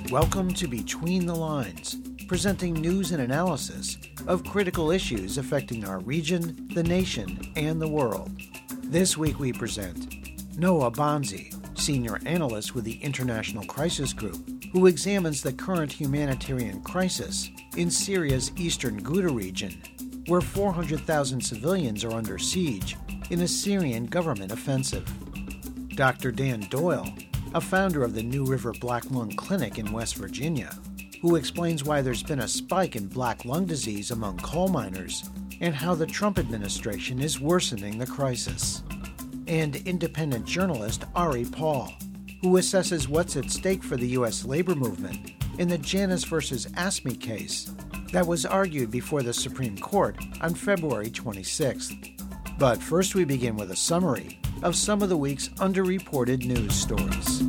Welcome to Between the Lines, presenting news and analysis of critical issues affecting our region, the nation, and the world. This week we present Noah Bonzi, Senior Analyst with the International Crisis Group, who examines the current humanitarian crisis in Syria's eastern Ghouta region, where 400,000 civilians are under siege in a Syrian government offensive. Dr. Dan Doyle, a founder of the New River Black Lung Clinic in West Virginia, who explains why there's been a spike in black lung disease among coal miners and how the Trump administration is worsening the crisis. And independent journalist Ari Paul, who assesses what's at stake for the U.S. labor movement in the Janus versus AFSCME case that was argued before the Supreme Court on February 26th. But first we begin with a summary of some of the week's underreported news stories.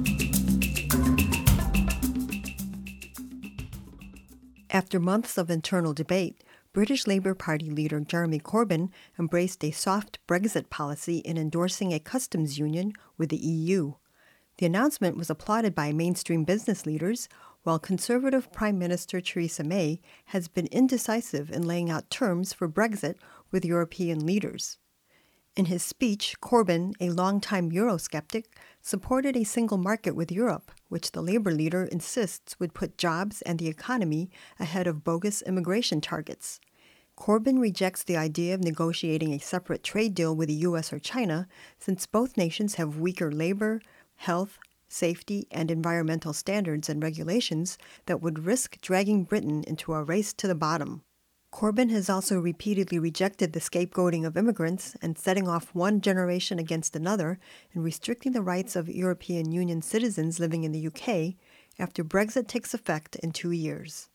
After months of internal debate, British Labour Party leader Jeremy Corbyn embraced a soft Brexit policy in endorsing a customs union with the EU. The announcement was applauded by mainstream business leaders, while Conservative Prime Minister Theresa May has been indecisive in laying out terms for Brexit with European leaders. In his speech, Corbyn, a longtime Eurosceptic, supported a single market with Europe, which the Labour leader insists would put jobs and the economy ahead of bogus immigration targets. Corbyn rejects the idea of negotiating a separate trade deal with the U.S. or China, since both nations have weaker labor, health, safety, and environmental standards and regulations that would risk dragging Britain into a race to the bottom. Corbyn has also repeatedly rejected the scapegoating of immigrants and setting off one generation against another and restricting the rights of European Union citizens living in the UK after Brexit takes effect in 2 years.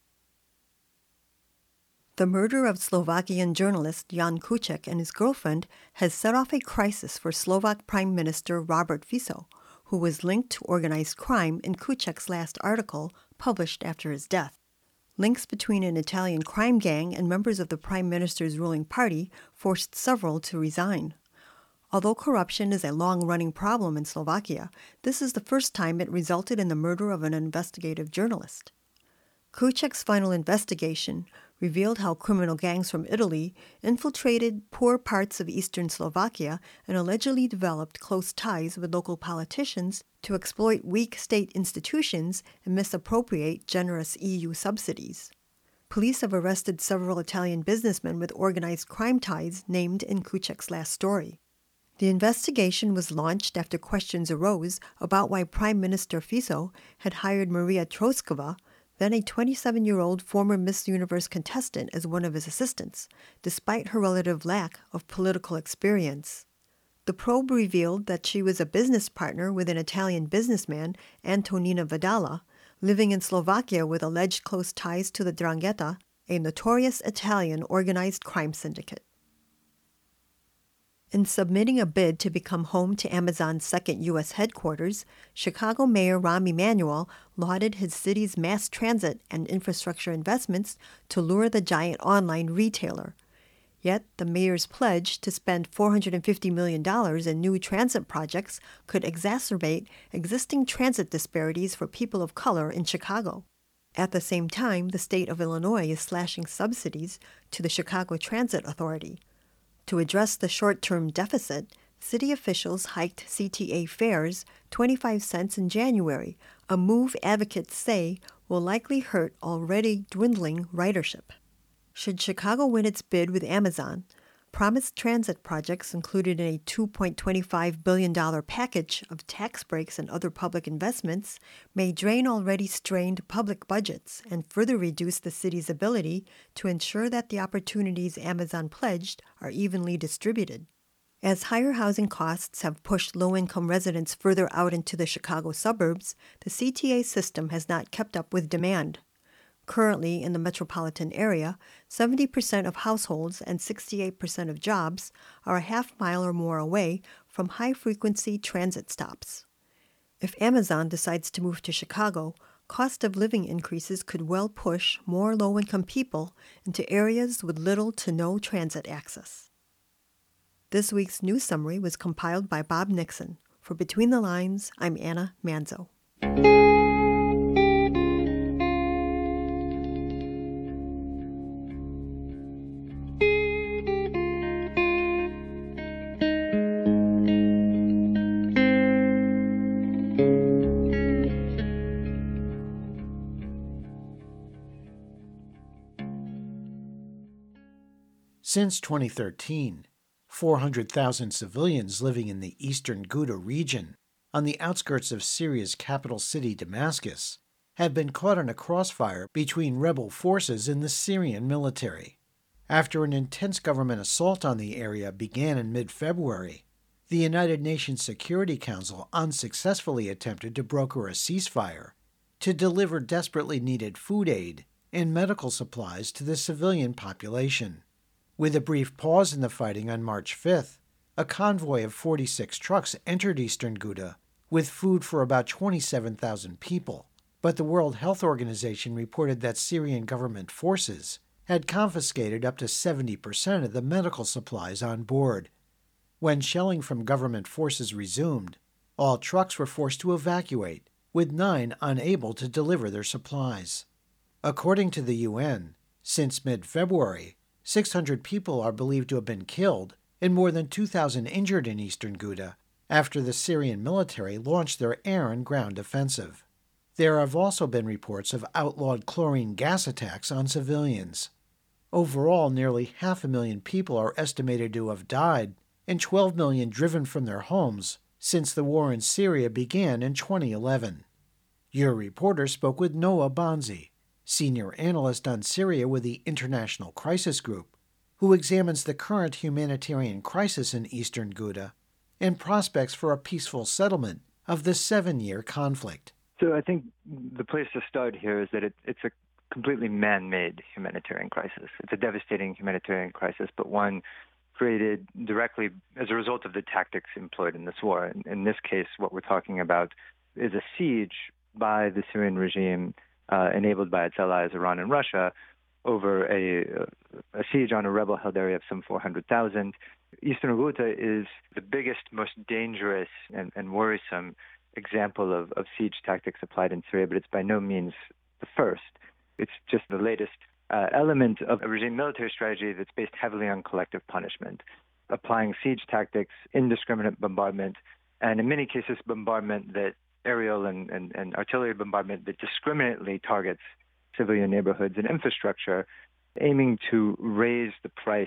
The murder of Slovakian journalist Jan Kuciak and his girlfriend has set off a crisis for Slovak Prime Minister Robert Fico, who was linked to organized crime in Kuciak's last article published after his death. Links between an Italian crime gang and members of the Prime Minister's ruling party forced several to resign. Although corruption is a long-running problem in Slovakia, this is the first time it resulted in the murder of an investigative journalist. Kuciak's final investigation revealed how criminal gangs from Italy infiltrated poor parts of eastern Slovakia and allegedly developed close ties with local politicians to exploit weak state institutions and misappropriate generous EU subsidies. Police have arrested several Italian businessmen with organized crime ties named in Kuciak's last story. The investigation was launched after questions arose about why Prime Minister Fico had hired Maria Troskova, then a 27-year-old former Miss Universe contestant, as one of his assistants, despite her relative lack of political experience. The probe revealed that she was a business partner with an Italian businessman, Antonino Vidala, living in Slovakia with alleged close ties to the 'Ndrangheta, a notorious Italian organized crime syndicate. In submitting a bid to become home to Amazon's second U.S. headquarters, Chicago Mayor Rahm Emanuel lauded his city's mass transit and infrastructure investments to lure the giant online retailer. Yet, the mayor's pledge to spend $450 million in new transit projects could exacerbate existing transit disparities for people of color in Chicago. At the same time, the state of Illinois is slashing subsidies to the Chicago Transit Authority. To address the short-term deficit, city officials hiked CTA fares 25 cents in January, a move advocates say will likely hurt already dwindling ridership. Should Chicago win its bid with Amazon, promised transit projects included in a $2.25 billion package of tax breaks and other public investments may drain already strained public budgets and further reduce the city's ability to ensure that the opportunities Amazon pledged are evenly distributed. As higher housing costs have pushed low-income residents further out into the Chicago suburbs, the CTA system has not kept up with demand. Currently, in the metropolitan area, 70% of households and 68% of jobs are a half mile or more away from high-frequency transit stops. If Amazon decides to move to Chicago, cost of living increases could well push more low-income people into areas with little to no transit access. This week's news summary was compiled by Bob Nixon. For Between the Lines, I'm Anna Manzo. Since 2013, 400,000 civilians living in the eastern Ghouta region, on the outskirts of Syria's capital city Damascus, have been caught in a crossfire between rebel forces and the Syrian military. After an intense government assault on the area began in mid-February, the United Nations Security Council unsuccessfully attempted to broker a ceasefire to deliver desperately needed food aid and medical supplies to the civilian population. With a brief pause in the fighting on March 5th, a convoy of 46 trucks entered eastern Ghouta with food for about 27,000 people, but the World Health Organization reported that Syrian government forces had confiscated up to 70% of the medical supplies on board. When shelling from government forces resumed, all trucks were forced to evacuate, with 9 unable to deliver their supplies. According to the UN, since mid-February, 600 people are believed to have been killed and more than 2,000 injured in eastern Ghouta after the Syrian military launched their air and ground offensive. There have also been reports of outlawed chlorine gas attacks on civilians. Overall, nearly 500,000 people are estimated to have died and 12 million driven from their homes since the war in Syria began in 2011. Your reporter spoke with Noah Bonzi, senior analyst on Syria with the International Crisis Group, who examines the current humanitarian crisis in eastern Ghouta and prospects for a peaceful settlement of the 7-year conflict. So I think the place to start here is that it's a completely man-made humanitarian crisis. It's a devastating humanitarian crisis, but one created directly as a result of the tactics employed in this war. In this case, what we're talking about is a siege by the Syrian regime, enabled by its allies Iran and Russia, over a siege on a rebel-held area of some 400,000. Eastern Ghouta is the biggest, most dangerous and worrisome example of siege tactics applied in Syria, but it's by no means the first. It's just the latest element of a regime military strategy that's based heavily on collective punishment, applying siege tactics, indiscriminate bombardment, and in many cases bombardment that aerial and artillery bombardment that discriminately targets civilian neighborhoods and infrastructure, aiming to raise the price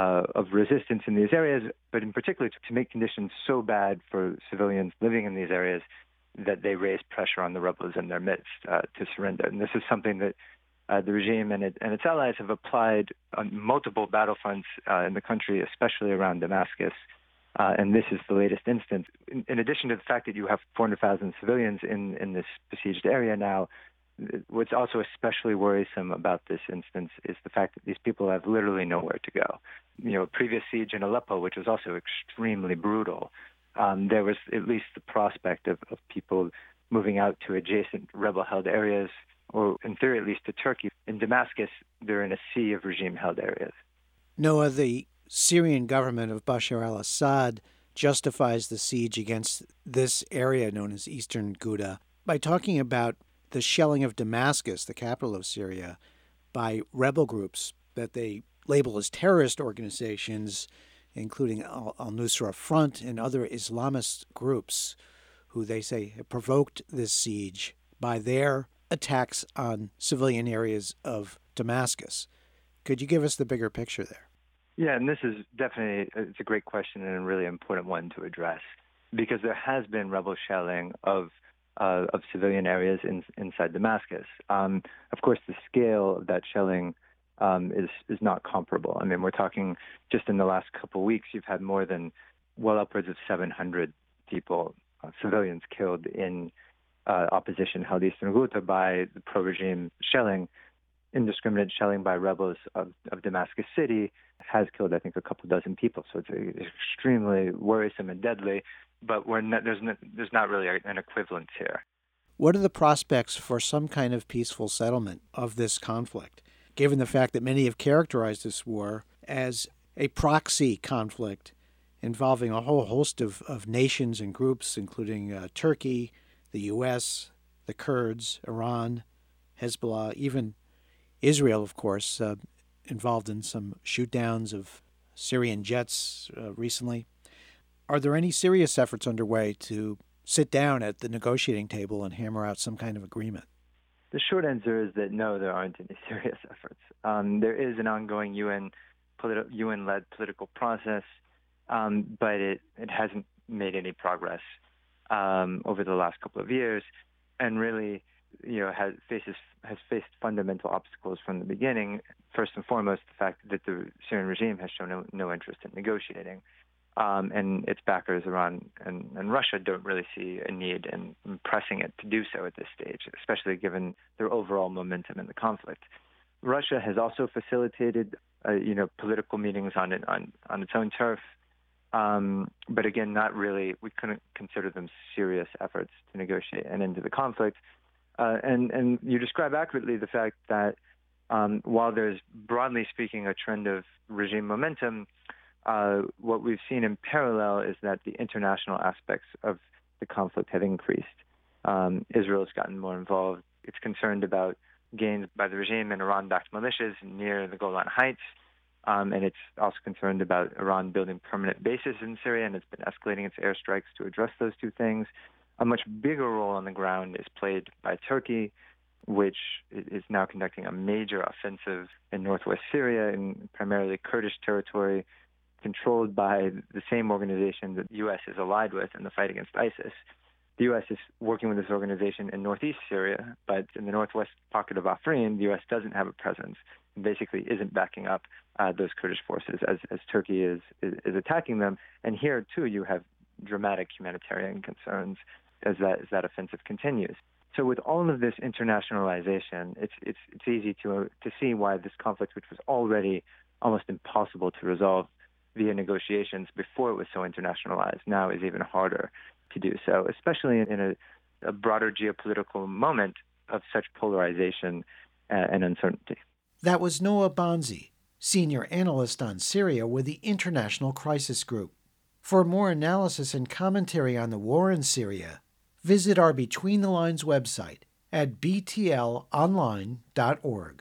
of resistance in these areas, but in particular to make conditions so bad for civilians living in these areas that they raise pressure on the rebels in their midst to surrender. And this is something that the regime and its allies have applied on multiple battlefronts in the country, especially around Damascus. And this is the latest instance. In addition to the fact that you have 400,000 civilians in this besieged area now, what's also especially worrisome about this instance is the fact that these people have literally nowhere to go. A previous siege in Aleppo, which was also extremely brutal, there was at least the prospect of people moving out to adjacent rebel-held areas, or in theory at least to Turkey. In Damascus, they're in a sea of regime-held areas. Noah, the Syrian government of Bashar al-Assad justifies the siege against this area known as eastern Ghouta by talking about the shelling of Damascus, the capital of Syria, by rebel groups that they label as terrorist organizations, including al-Nusra Front and other Islamist groups who they say have provoked this siege by their attacks on civilian areas of Damascus. Could you give us the bigger picture there? Yeah, and this is definitely, it's a great question and a really important one to address, because there has been rebel shelling of civilian areas inside Damascus. Of course, the scale of that shelling is not comparable. I mean, we're talking just in the last couple of weeks, you've had more than upwards of 700 people, civilians killed in opposition held eastern Ghouta by the pro-regime shelling. Indiscriminate shelling by rebels of Damascus City has killed, I think, a couple dozen people. So it's extremely worrisome and deadly, but there's not really an equivalence here. What are the prospects for some kind of peaceful settlement of this conflict, given the fact that many have characterized this war as a proxy conflict involving a whole host of nations and groups, including Turkey, the U.S., the Kurds, Iran, Hezbollah, even Israel, of course, involved in some shoot-downs of Syrian jets recently. Are there any serious efforts underway to sit down at the negotiating table and hammer out some kind of agreement? The short answer is that no, there aren't any serious efforts. There is an ongoing UN UN-led political process, but it hasn't made any progress over the last couple of years, and really, has faced fundamental obstacles from the beginning. First and foremost, the fact that the Syrian regime has shown no interest in negotiating, and its backers, Iran and Russia, don't really see a need in pressing it to do so at this stage, especially given their overall momentum in the conflict. Russia has also facilitated, political meetings on its own turf, but again, not really. We couldn't consider them serious efforts to negotiate an end to the conflict. And you describe accurately the fact that while there's, broadly speaking, a trend of regime momentum, what we've seen in parallel is that the international aspects of the conflict have increased. Israel's gotten more involved. It's concerned about gains by the regime and Iran-backed militias near the Golan Heights, and it's also concerned about Iran building permanent bases in Syria, and it's been escalating its airstrikes to address those two things. A much bigger role on the ground is played by Turkey, which is now conducting a major offensive in northwest Syria, in primarily Kurdish territory, controlled by the same organization that the U.S. is allied with in the fight against ISIS. The U.S. is working with this organization in northeast Syria, but in the northwest pocket of Afrin, the U.S. doesn't have a presence and basically isn't backing up those Kurdish forces as Turkey is attacking them. And here, too, you have dramatic humanitarian concerns as that offensive continues. So with all of this internationalization, it's easy to see why this conflict, which was already almost impossible to resolve via negotiations before it was so internationalized, now is even harder to do so, especially in a broader geopolitical moment of such polarization and uncertainty. That was Noah Bonzi, senior analyst on Syria with the International Crisis Group. For more analysis and commentary on the war in Syria, visit our Between the Lines website at btlonline.org.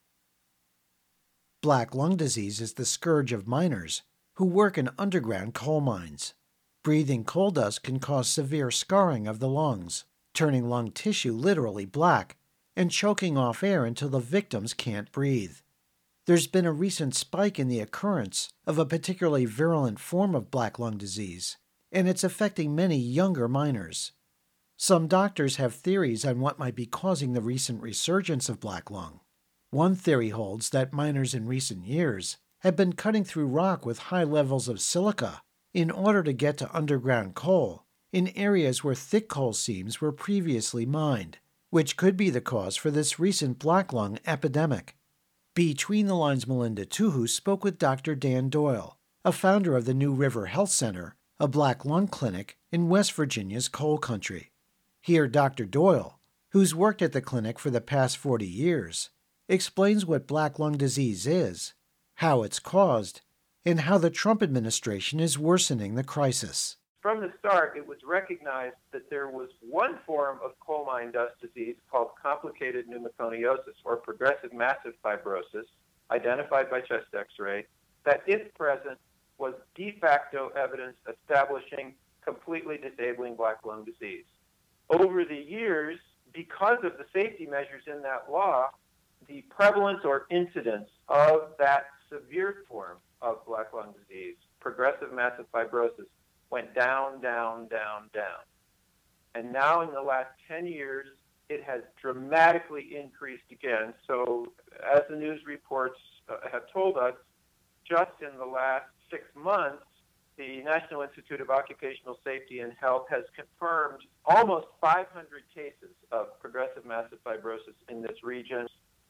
Black lung disease is the scourge of miners who work in underground coal mines. Breathing coal dust can cause severe scarring of the lungs, turning lung tissue literally black and choking off air until the victims can't breathe. There's been a recent spike in the occurrence of a particularly virulent form of black lung disease, and it's affecting many younger miners. Some doctors have theories on what might be causing the recent resurgence of black lung. One theory holds that miners in recent years have been cutting through rock with high levels of silica in order to get to underground coal in areas where thick coal seams were previously mined, which could be the cause for this recent black lung epidemic. Between the Lines' Melinda Tuhu spoke with Dr. Dan Doyle, a founder of the New River Health Center, a black lung clinic in West Virginia's coal country. Here, Dr. Doyle, who's worked at the clinic for the past 40 years, explains what black lung disease is, how it's caused, and how the Trump administration is worsening the crisis. From the start, it was recognized that there was one form of coal mine dust disease called complicated pneumoconiosis, or progressive massive fibrosis, identified by chest X-ray, that, if present, was de facto evidence establishing completely disabling black lung disease. Over the years, because of the safety measures in that law, the prevalence or incidence of that severe form of black lung disease, progressive massive fibrosis, went down, down, down, down. And now in the last 10 years, it has dramatically increased again. So as the news reports have told us, just in the last 6 months, the National Institute of Occupational Safety and Health has confirmed almost 500 cases of progressive massive fibrosis in this region.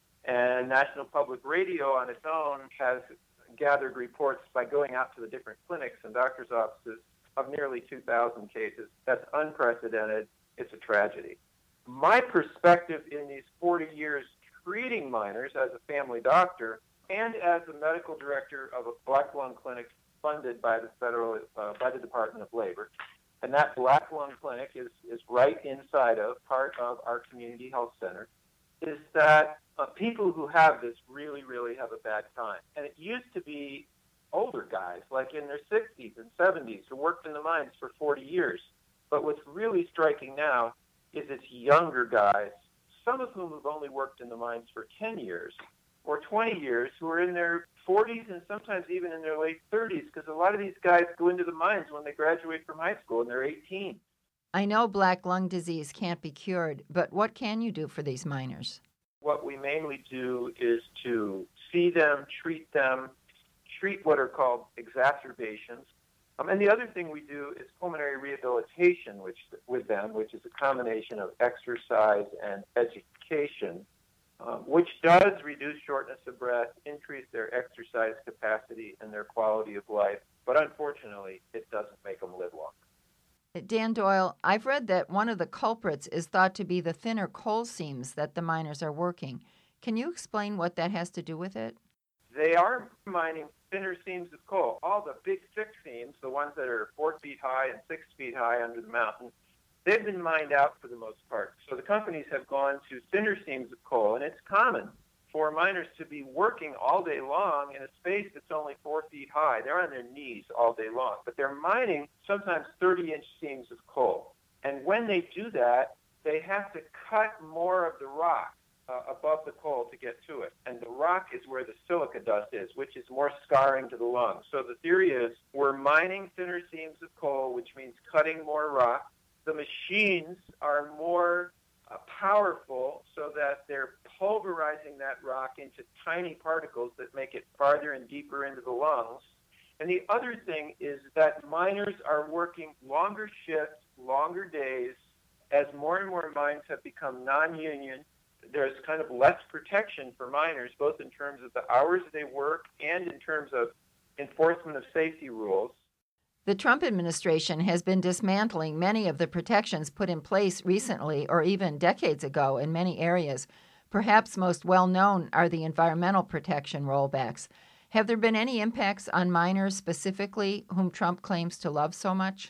And National Public Radio on its own has gathered reports by going out to the different clinics and doctors' offices of nearly 2,000 cases. That's unprecedented. It's a tragedy. My perspective in these 40 years treating miners as a family doctor and as the medical director of a black lung clinic funded by the by the Department of Labor, and that black lung clinic is right inside of part of our community health center, is that people who have this really, really have a bad time. And it used to be older guys, like in their 60s and 70s, who worked in the mines for 40 years. But what's really striking now is it's younger guys, some of whom have only worked in the mines for 10 years or 20 years, who are in their 40s and sometimes even in their late 30s, because a lot of these guys go into the mines when they graduate from high school and they're 18. I know black lung disease can't be cured, but what can you do for these miners? What we mainly do is to see them, treat what are called exacerbations. And the other thing we do is pulmonary rehabilitation with them, which is a combination of exercise and education, which does reduce shortness of breath, increase their exercise capacity and their quality of life. But unfortunately, it doesn't make them live long. Dan Doyle, I've read that one of the culprits is thought to be the thinner coal seams that the miners are working. Can you explain what that has to do with it? They are mining thinner seams of coal. All the big thick seams, the ones that are 4 feet high and 6 feet high under the mountain, they've been mined out for the most part. So the companies have gone to thinner seams of coal, and it's common for miners to be working all day long in a space that's only 4 feet high. They're on their knees all day long, but they're mining sometimes 30-inch seams of coal. And when they do that, they have to cut more of the rock above the coal to get to it. And the rock is where the silica dust is, which is more scarring to the lungs. So the theory is we're mining thinner seams of coal, which means cutting more rock. The machines are more powerful so that they're pulverizing that rock into tiny particles that make it farther and deeper into the lungs. And the other thing is that miners are working longer shifts, longer days. As more and more mines have become non-union, there's kind of less protection for miners, both in terms of the hours they work and in terms of enforcement of safety rules. The Trump administration has been dismantling many of the protections put in place recently or even decades ago in many areas. Perhaps most well-known are the environmental protection rollbacks. Have there been any impacts on miners specifically, whom Trump claims to love so much?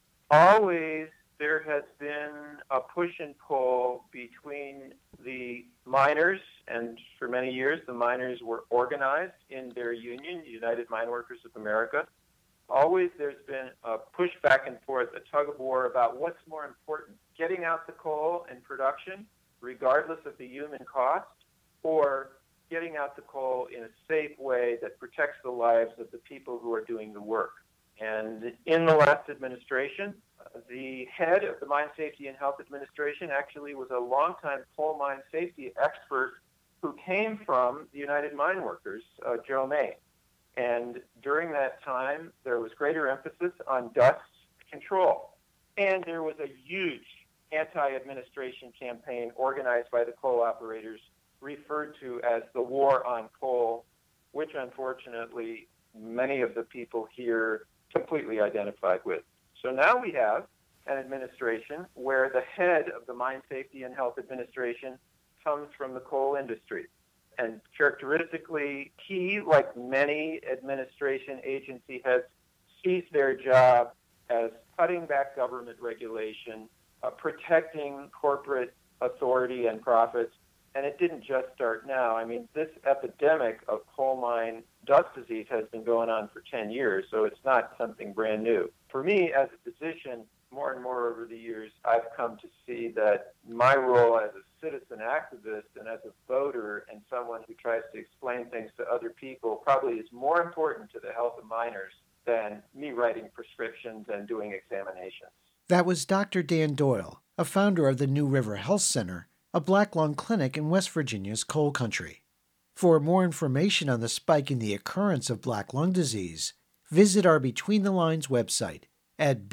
Always there has been a push and pull between the miners, and for many years the miners were organized in their union, United Mine Workers of America. Always there's been a push back and forth, a tug of war about what's more important, getting out the coal and production, regardless of the human cost, or getting out the coal in a safe way that protects the lives of the people who are doing the work. And in the last administration, the head of the Mine Safety and Health Administration actually was a longtime coal mine safety expert who came from the United Mine Workers, Joe May. And during that time, there was greater emphasis on dust control. And there was a huge anti-administration campaign organized by the coal operators referred to as the War on Coal, which unfortunately many of the people here completely identified with. So now we have an administration where the head of the Mine Safety and Health Administration comes from the coal industry. And characteristically, he, like many administration agency heads, sees their job as cutting back government regulation, protecting corporate authority and profits. And it didn't just start now. I mean, this epidemic of coal mine dust disease has been going on for 10 years, so it's not something brand new. For me, as a physician, more and more over the years, I've come to see that my role as a citizen activist and as a voter and someone who tries to explain things to other people probably is more important to the health of miners than me writing prescriptions and doing examinations. That was Dr. Dan Doyle, a founder of the New River Health Center, a black lung clinic in West Virginia's coal country. For more information on the spike in the occurrence of black lung disease, visit our Between the Lines website at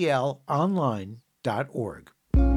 btlonline.org.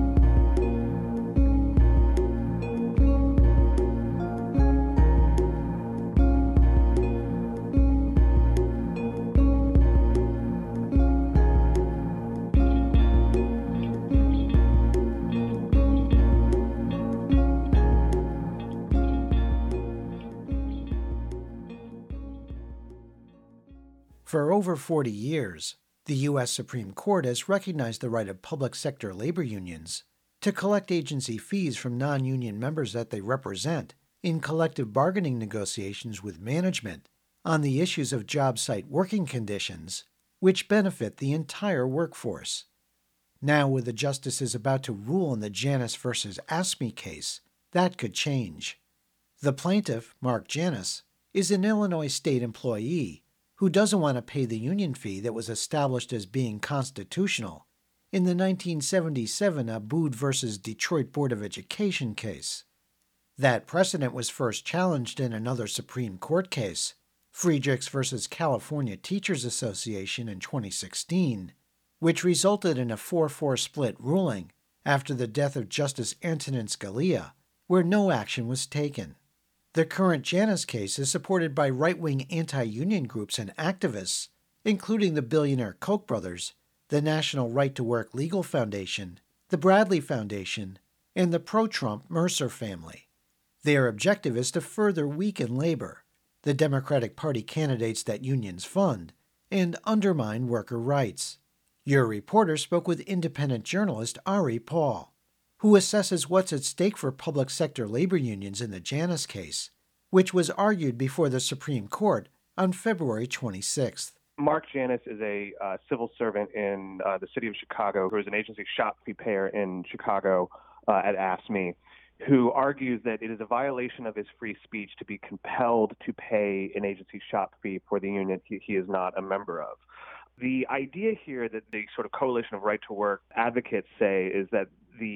For over 40 years, the U.S. Supreme Court has recognized the right of public sector labor unions to collect agency fees from non-union members that they represent in collective bargaining negotiations with management on the issues of job site working conditions, which benefit the entire workforce. Now, with the justices about to rule in the Janus versus AFSCME case, that could change. The plaintiff, Mark Janus, is an Illinois state employee who doesn't want to pay the union fee that was established as being constitutional in the 1977 Abood versus Detroit Board of Education case. That precedent was first challenged in another Supreme Court case, Friedrichs versus California Teachers Association in 2016, which resulted in a 4-4 split ruling after the death of Justice Antonin Scalia, where no action was taken. The current Janus case is supported by right-wing anti-union groups and activists, including the billionaire Koch brothers, the National Right to Work Legal Foundation, the Bradley Foundation, and the pro-Trump Mercer family. Their objective is to further weaken labor, the Democratic Party candidates that unions fund, and undermine worker rights. Your reporter spoke with independent journalist Ari Paul, who assesses what's at stake for public sector labor unions in the Janus case, which was argued before the Supreme Court on February 26th. Mark Janus is a civil servant in the city of Chicago who is an agency shop fee payer in Chicago at AFSCME, who argues that it is a violation of his free speech to be compelled to pay an agency shop fee for the union he is not a member of. The idea here that the sort of coalition of right to work advocates say is that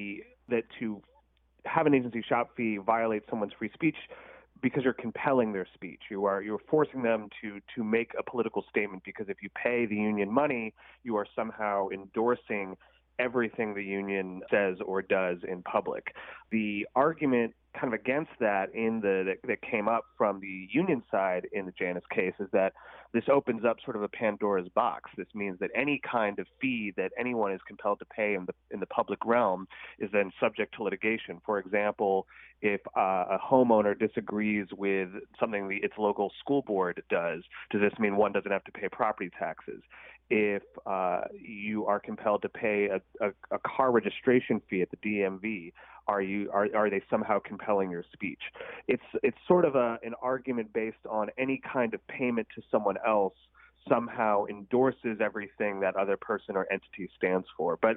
to have an agency shop fee violates someone's free speech because you're compelling their speech. You're forcing them to make a political statement, because if you pay the union money, you are somehow endorsing everything the union says or does in public. The argument kind of against that that came up from the union side in the Janus case is that this opens up sort of a Pandora's box. This means that any kind of fee that anyone is compelled to pay in the public realm is then subject to litigation. For example, if a homeowner disagrees with something its local school board does this mean one doesn't have to pay property taxes? If you are compelled to pay a car registration fee at the DMV, are they somehow compelling your speech? It's sort of an argument based on any kind of payment to someone else somehow endorses everything that other person or entity stands for. But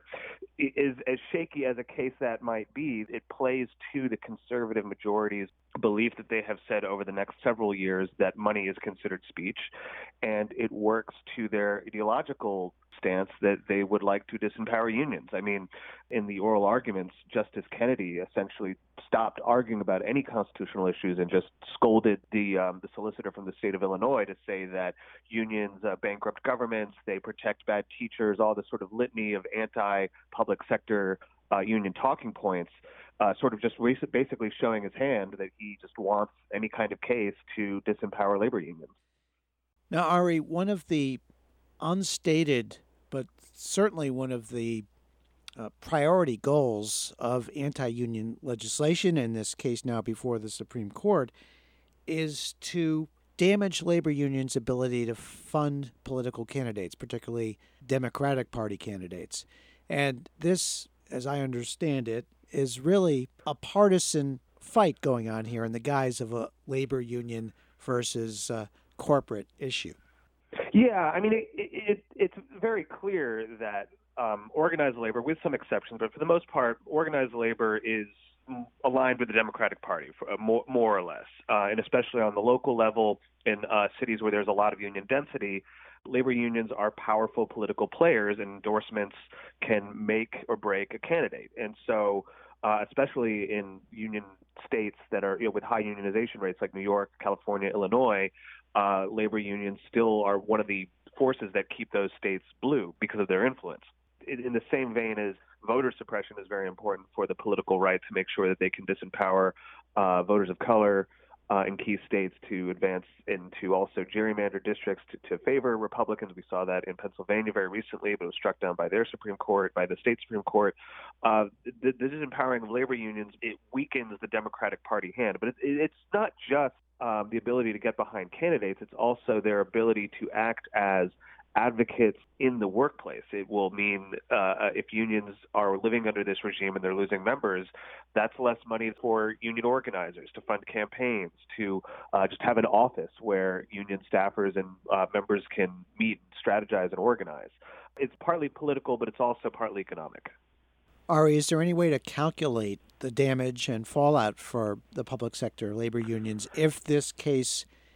as shaky as a case that might be, it plays to the conservative majority's belief that they have said over the next several years that money is considered speech, and it works to their ideological stance that they would like to disempower unions. I mean, in the oral arguments, Justice Kennedy essentially stopped arguing about any constitutional issues and just scolded the solicitor from the state of Illinois to say that unions bankrupt governments, they protect bad teachers, all this sort of litany of anti-public sector union talking points, sort of just basically showing his hand that he just wants any kind of case to disempower labor unions. Now, Ari, one of the unstated, but certainly one of the priority goals of anti-union legislation, in this case now before the Supreme Court, is to damage labor unions' ability to fund political candidates, particularly Democratic Party candidates. And this, as I understand it, is really a partisan fight going on here in the guise of a labor union versus corporate issue. Yeah, I mean, it's very clear that organized labor, with some exceptions, but for the most part, organized labor is aligned with the Democratic Party, more or less, and especially on the local level in cities where there's a lot of union density. Labor unions are powerful political players, and endorsements can make or break a candidate. And so, especially in union states that are with high unionization rates like New York, California, Illinois, labor unions still are one of the forces that keep those states blue because of their influence. In the same vein as voter suppression is very important for the political right to make sure that they can disempower voters of color in key states to advance into also gerrymandered districts to favor Republicans. We saw that in Pennsylvania very recently, but it was struck down by their Supreme Court, by the state Supreme Court. The disempowering of labor unions, it weakens the Democratic Party hand. But it's not just the ability to get behind candidates, it's also their ability to act as advocates in the workplace. It will mean if unions are living under this regime and they're losing members, that's less money for union organizers to fund campaigns, to just have an office where union staffers and members can meet, strategize, and organize. It's partly political, but it's also partly economic. Ari, is there any way to calculate the damage and fallout for the public sector labor unions if this case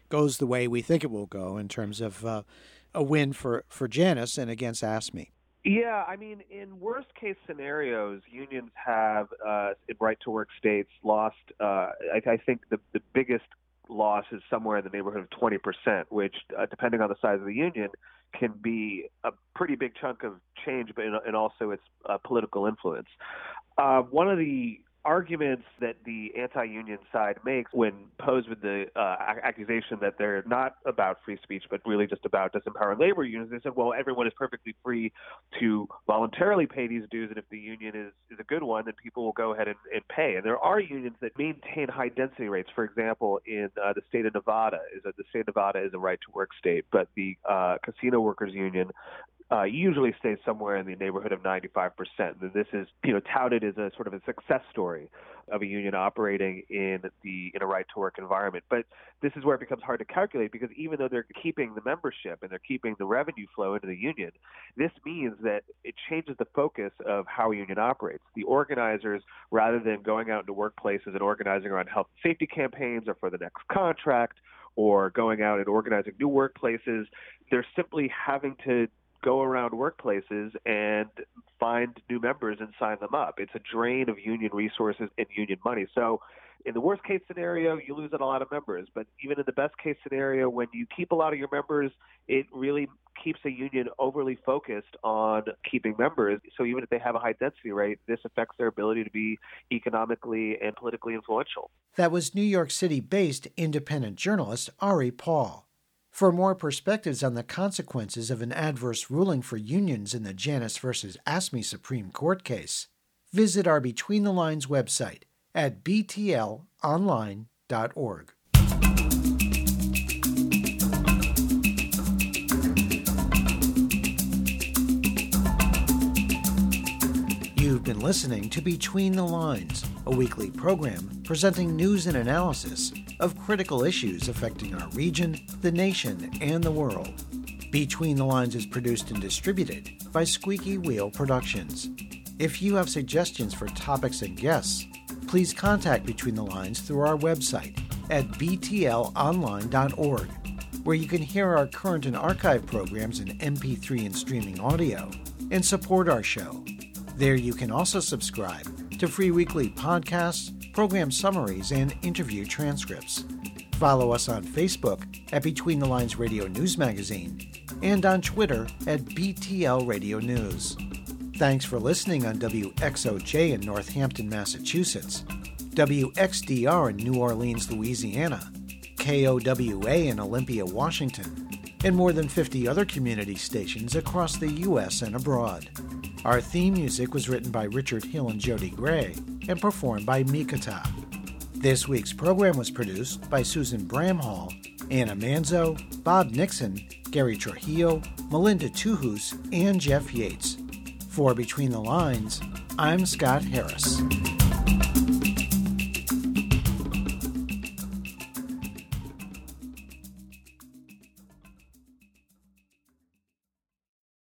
goes the way we think it will go in terms of a win for Janus and against AFSCME. Yeah, I mean, in worst-case scenarios, unions have, in right-to-work states, lost, I think the biggest loss is somewhere in the neighborhood of 20%, which, depending on the size of the union, can be a pretty big chunk of change, but and also its political influence. One of the arguments that the anti-union side makes when posed with the accusation that they're not about free speech, but really just about disempowering labor unions, they said, well, everyone is perfectly free to voluntarily pay these dues, and if the union is a good one, then people will go ahead and pay. And there are unions that maintain high density rates. For example, in the state of Nevada, the state of Nevada is a right-to-work state, but the Casino Workers Union usually stays somewhere in the neighborhood of 95%. And this is, touted as a sort of a success story of a union operating in a right-to-work environment. But this is where it becomes hard to calculate, because even though they're keeping the membership and they're keeping the revenue flow into the union, this means that it changes the focus of how a union operates. The organizers, rather than going out into workplaces and organizing around health and safety campaigns or for the next contract or going out and organizing new workplaces, they're simply having to go around workplaces and find new members and sign them up. It's a drain of union resources and union money. So in the worst case scenario, you lose a lot of members. But even in the best case scenario, when you keep a lot of your members, it really keeps a union overly focused on keeping members. So even if they have a high density rate, this affects their ability to be economically and politically influential. That was New York City-based independent journalist Ari Paul. For more perspectives on the consequences of an adverse ruling for unions in the Janus versus AFSCME Supreme Court case, visit our Between the Lines website at btlonline.org. You've been listening to Between the Lines, a weekly program presenting news and analysis of critical issues affecting our region, the nation, and the world. Between the Lines is produced and distributed by Squeaky Wheel Productions. If you have suggestions for topics and guests, please contact Between the Lines through our website at btlonline.org, where you can hear our current and archive programs in MP3 and streaming audio, and support our show. There you can also subscribe to free weekly podcasts, program summaries, and interview transcripts. Follow us on Facebook at Between the Lines Radio News Magazine and on Twitter at BTL Radio News. Thanks for listening on WXOJ in Northampton, Massachusetts, WXDR in New Orleans, Louisiana, KOWA in Olympia, Washington, and more than 50 other community stations across the U.S. and abroad. Our theme music was written by Richard Hill and Jody Gray and performed by Mikata. This week's program was produced by Susan Bramhall, Anna Manzo, Bob Nixon, Gary Trujillo, Melinda Tuhus, and Jeff Yates. For Between the Lines, I'm Scott Harris.